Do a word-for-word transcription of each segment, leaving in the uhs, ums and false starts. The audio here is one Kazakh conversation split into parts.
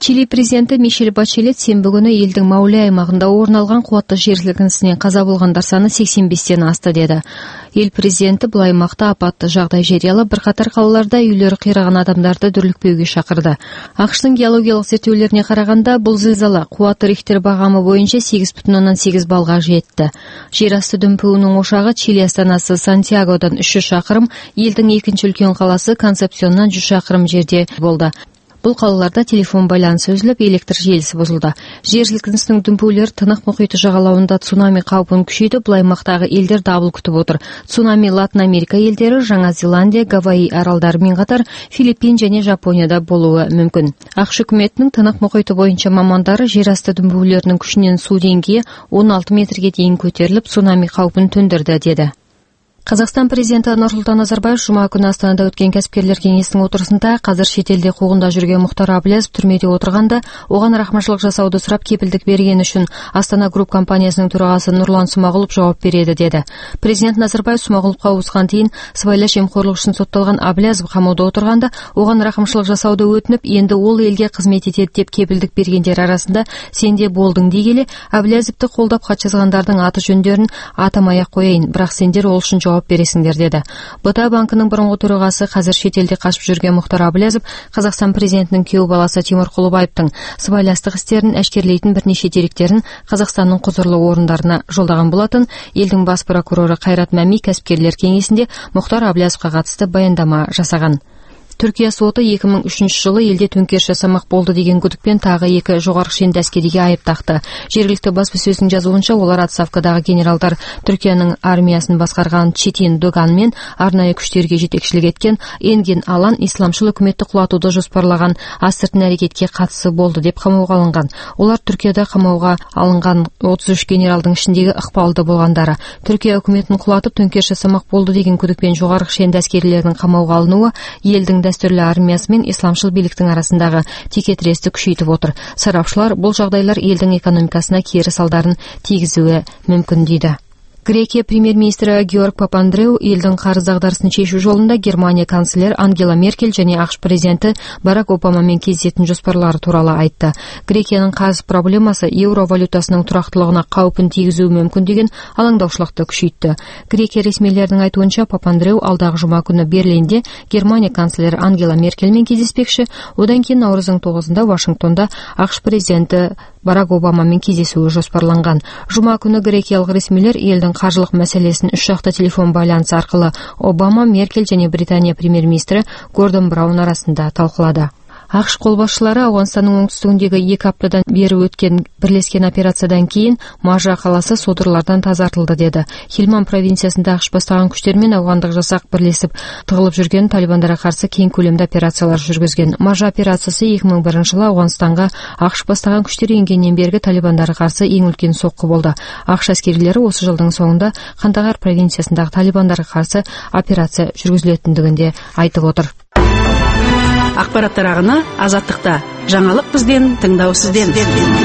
Чили президенті Мишель Бачелет сенбі күні елдің Мауле аймағында орын алған қуатты жер сілкінісінен қаза болғандар саны сексен бестен асты деді. Ел президенті бұл аймақта апатты жағдай жариялап, бірқатар қалаларда үйлері қираған адамдарды дүрлікпеуге шақырды. ақш-тың геологиялық зерттеулеріне қарағанда, бұл зілзала қуаты Рихтер бағамы бойынша сегіз бүтін оннан сегіз балға жетті. Жер асты дүмпуінің ошағы Чили астанасы Сантьягодан үш жүз шақырым, елдің екінші үлкен қаласы Концепсионнан жүз шақырым жерде болды. Бұл қалаларда телефон байланысы үзіліп, электр желісі бұзылды. Жер сілкінісінің дүмпулері Тынық мұхиты жағалауында цунами қаупін күшейді. Бұл аймақтағы елдер дабыл күтіп отыр. Цунами Латын Америка елдері, Жаңа Зеландия, Гавайи аралдарымен қатар Филиппин және Жапонияда болуы мүмкін. ақш үкіметінің Тынық мұхиты бойынша мамандары жер асты дүмпулерінің күшінен су деңгейі он алты метрге дейін көтеріліп, цунами қаупін төндірді деді. Қазақстан президенті Нұрсұлтан Назарбаев жұма күні Астанада өткен кәсіпкерлер кеңесінің отырысында қазір шетелде қуғында жүрген Мұхтар Әблязов түрмеде отырғанда оған рақымшылық жасауды сұрап кепілдік бергені үшін Астана Груп компаниясының төрағасы Нұрлан Смағұлов жауап береді деді. Президент Назарбаев Смағұловқа ауысқан дейін сыбайлас жемқорлық үшін сотталған Әблязов қамауда отырғанда оған рақымшылық жасауды өтініп, енді ол елге қызмет етеді деп кепілдік бергендер арасында сенде болдың дей келе, Әблязовты қолдап хат жазғандардың аты жөндерін атамай-ақ қояйын, бірақ сендер ол үшін жауап бересіңдер деді. БТА банкінің бұрынғы төрағасы, қазір шетелде қашып жүрген Мұхтар Әблязов Қазақстан президентінің күйеу баласы Тимур Құлыбаевтың сыбайластық істерін әшкерлейтін бірнеше деректерін Қазақстанның құзырлы орындарына жолдаған болатын. Елдің бас прокуроры Қайрат Мәми кәсіпкерлер кеңесінде Мұхтар Әблязовқа қатысты баяндама жасаған. Түркия соты екі мың үшінші жылы елде төңкеріс жасамақ болды деген күдікпен тағы екі жоғарғы шенді әскериге айып тақты. Жергілікті баспасөздің жазуынша, олар отставкадағы генералдар Түркияның армиясын басқарған Четин Доган мен арнайы күштерге жетекшілік еткен Энген Алан исламшыл үкіметті құлатуды жоспарлаған астыртын әрекетке қатысы болды деп қамауға алынған. Олар Түркияда қамауға алынған отыз үш генералдың ішіндегі ықпалды болғандары. Түркия үкіметін құлатып төңкеріс жасамақ болды деген күдікпен жоғарғы шенді әскерилердің қамауға алынуы елдің дәстүрлі армиясы мен исламшыл биліктің арасындағы текетіресті күшейтіп отыр. Сарапшылар бұл жағдайлар елдің экономикасына кері салдарын тигізуі мүмкін дейді. Грекия премьер-министрі Георг Папандреу елдің қарыз дағдарысын шешу жолында Германия канцлер Ангела Меркель және ақш президенті Барак Обамамен кездесетін жоспарлары туралы айтты. Грекияның қарыз проблемасы еуро валютасының тұрақтылығына қаупін тигізуі мүмкін деген алаңдаушылықты күшейтті. Грекия ресмилердің айтуынша, Папандреу алдағы жұма күні Берлинде Германия канцлері Ангела Меркельмен кездеспекші, одан кейін наурыздың тоғызында Вашингтонда ақш президенті Барак Обамамен кездесуі жоспарланған. Жұма күні грекиялық ресмилер елдің қаржылық мәселесін үш жақты телефон байланысы арқылы Обама, Меркель және Британия премьер-министрі Гордон Браун арасында талқылады. ақш қолбасшылары Ауғанстанның оңтүстігіндегі екі аптадан бері өткен бірлескен операциядан кейін Мажа қаласы содырлардан тазартылды деді. Хилман провинциясында ақш бастаған күштермен ауғандық жасақ бірлесіп тығылып жүрген талибандарға қарсы кең көлемді операциялар жүргізген. Мажа операциясы екі мың бірінші жылы Ауғанстанға ақш бастаған күштер енгеннен бергі талибандарға қарсы ең үлкен соққы болды. ақш әскерилері осы жылдың соңында Қандағар провинциясындағы талибандарға қарсы операция жүргізілетіндігінде айтып отыр. Ақпараттар ағыны Азаттықта. Жаңалық бізден, тыңдау сізден.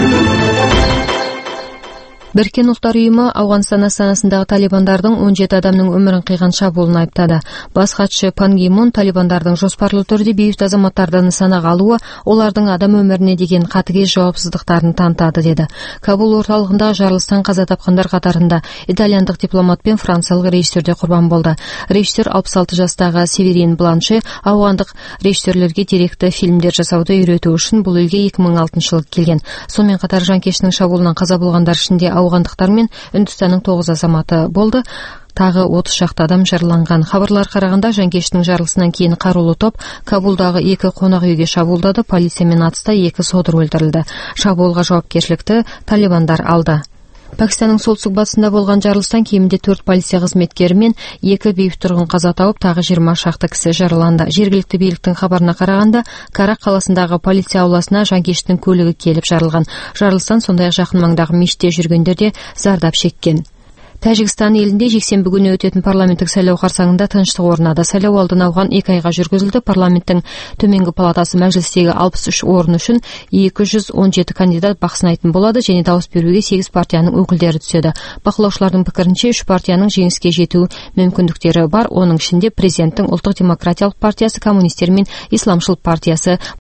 Біріккен ұлттар ұйымы Ауғанстан астанасындағы талибандардың он жеті адамның өмірін қиған шабуылын айыптады. Бас хатшы Пан Ги Мун талибандардың жоспарлы түрде бейбіт азаматтарды нысанаға алуы олардың адам өміріне деген қатыгез жауапсыздықтарын танытады деді. Кабул орталығындағы жарылыстан қаза тапқандар қатарында итальяндық дипломат пен франциялық режиссер де құрбан болды. Режиссер алпыс алты жастағы Северин Бланше ауғандық режиссерлерге деректі фильмдер жасауды үйрету үшін бұл елге екі мың алтыншы жылы келген. Сонымен қатар жанкештінің шабуылынан қаза болғандар ішінде ауғандықтар мен Үндістанның тоғыз азаматы болды. Тағы отыз шақты адам жараланған. Хабарлар қарағанда жанкештің жарылысынан кейін қарулы топ Кабулдағы екі қонақ үйге шабуылдады. Полициямен атыста екі содыр өлтірілді. Шабуылға жауапкершілікті талибандар алды. Пәкістанның солтүстік батысында болған жарылыстан кемінде төрт полиция қызметкері мен екі бейбіт тұрғын қаза тауып, тағы жиырма шақты кісі жараланды. Жергілікті биліктің хабарына қарағанда, Карак қаласындағы полиция ауласына жанкештің көлігі келіп жарылған. Жарылыстан сондай-ақ жақын маңдағы мешітте жүргендер де зардап шеккен. Тәжікстан елінде жексенбі күні өтетін парламенттік сайлау қарсаңында тыныштық орнады. Сайлау алдын алған екі айға жүргізілді. Парламенттің төменгі палатасы мәжілістегі алпыс үш орын үшін екі жүз он жеті кандидат бақ сынайтын болады және дауыс беруге сегіз партияның өкілдері түседі. Бақылаушылардың пікірінше үш партияның жеңіске жету мүмкіндіктері бар. Оның ішінде президенттің ұлттық демократиялық партиясы, коммунистер мен исламшыл партиясы